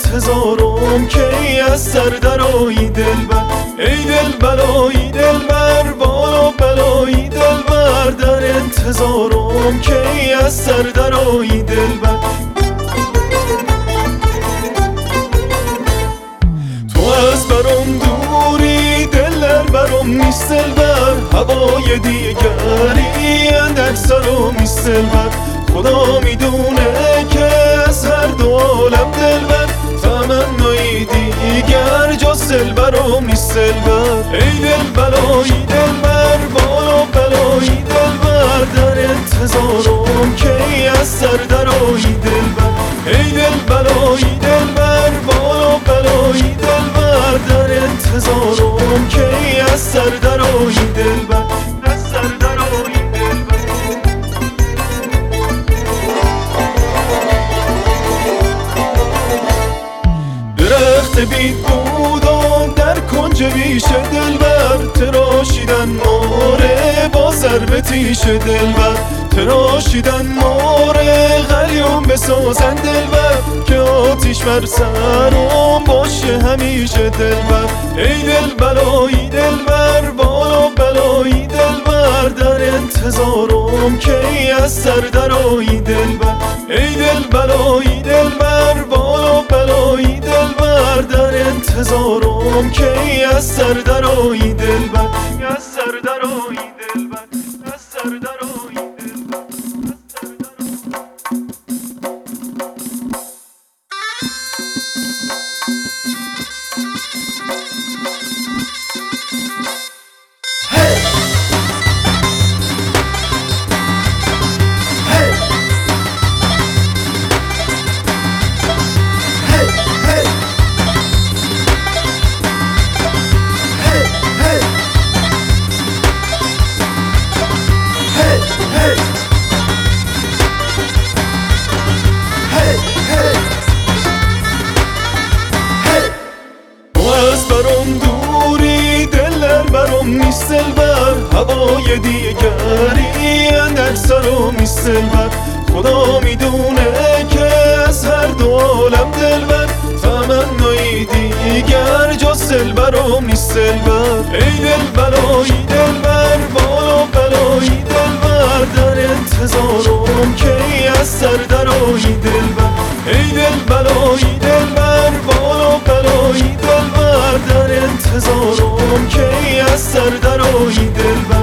انتظارم کی از سر درآیی دلبر. ای دلبرای دلبر بالا بلایی دلبر، در انتظارم کی از سر درآیی دلبر. تو از برام دوری دلر برام نیست دلبر، هوای دیگری اندر سرم نیست دلبر. خدا میدونه که از هر دو عالم دلبر، تمنای دیگر جز دلبرم نیست دلبر. ای دلبرای دلبر بالا بلایی دلبر، در انتظارم کی از سر درآیی دلبر. ای دلبرای دلبر بالا بلایی دلبر، در انتظارم کی از سر درآیی دلبر. از سر درآیی دلبر. درخت بید بودم در کنج بیش دلبر، تراشیدن ماره با ضرب تیش دلبر. تراشیدن ماره غلیون بسازن دلبر، که آتیش بر سرم باشه همیشه دلبر. ای دلبرای دلبر بالا بلایی دلبر، در انتظارم کی از سر درآیی دلبر. ای دلبرای دلبر بالا بلایی دلبر، در انتظارم کی از سر درآیی دلبر. از سر درآیی دلبر. از سر درآیی دلبر. نیست دلبر، هوای دیگری اندر سرم نیست دلبر. خدا میدونه که از هر دو عالم دلبر، تمنای دیگر جز دلبرم نیست دلبر. ای دلبرای دلبر بالا بلایی دلبر، در انتظارم کی از سر درآیی دلبر. ای دلبرای دلبر بالا بلایی دلبر، در انتظارم کی از سر درآیی دلبر.